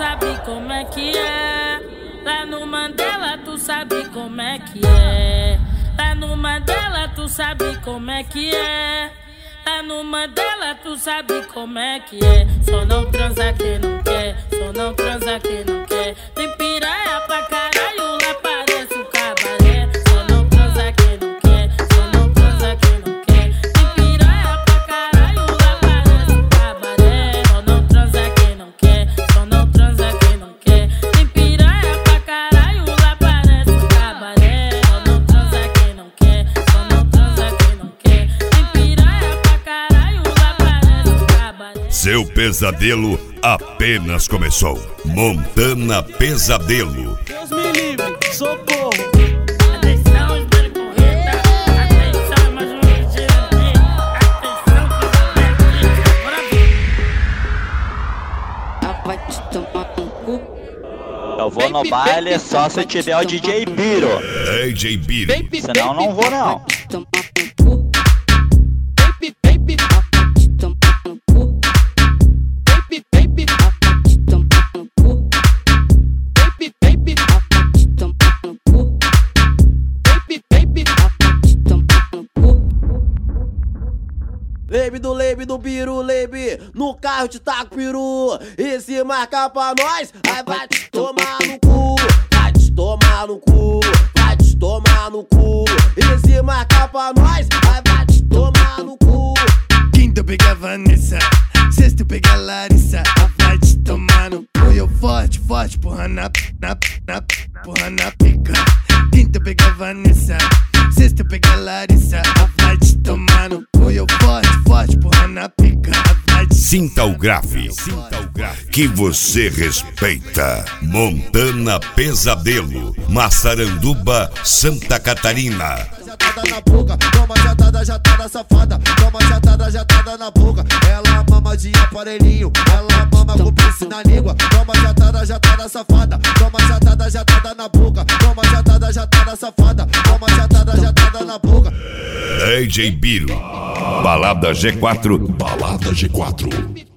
sabe como é que é. Lá no Mandela tu sabe como é que é. Lá no Mandela tu sabe como é que é. Lá no Mandela tu sabe como é que é. Só não transa quem não quer, só não transa quem não quer. Tem piranha pra caralho, lá parece um cabaré. Só não transa quem não quer, só não transa quem não quer. Tem piranha pra caralho, lá parece um cabaré. Só não transa quem não quer, só não transa quem não quer. Tem piranha pra caralho, lá parece um cabaré. Só não transa quem não quer, só não transa quem não quer. Tem piranha pra caralho, lá parece um cabaré. Seu pesadelo apenas começou. Montana Pesadelo. Deus me livre, socorro. Atenção, espere correta. Atenção, mais um ligeiro. Atenção, bora ver. Vai te tomar no cu. Eu vou no baile só se tiver o DJ Biro. DJ Biro. Senão não vou não. Vai te tomar no cu. Vai te tomar no cu. Vai te tomar no cu. Vai te tomar no cu. Vai te tomar no cu. Lebe do Biru, lebe. No carro te taco peru. E se marcar pra nós, aí vai te tomar no cu. Vai te tomar no cu. Vai te tomar no cu. E se marcar pra nós, aí vai te tomar no cu. Quinta eu peguei a Vanessa, sexta eu peguei a Larissa. Vai te tomar no cu. Eu forte, porra na pica. Quinta eu peguei a Vanessa, sexta eu peguei a Larissa. Vai te tomar no cu. Eu forte, porra na pica. Sinta o grave que você respeita. Montana Pesadelo, Massaranduba, Santa Catarina. Jatada na boca, toma jatada safada. Toma jatada na boca. Ela mama de aparelhinho, ela mama com piercing na língua. Toma jatada safada. Toma jatada na boca. Toma jatada safada. Toma jatada na boca. DJ Biro. Balada G4. Balada G4.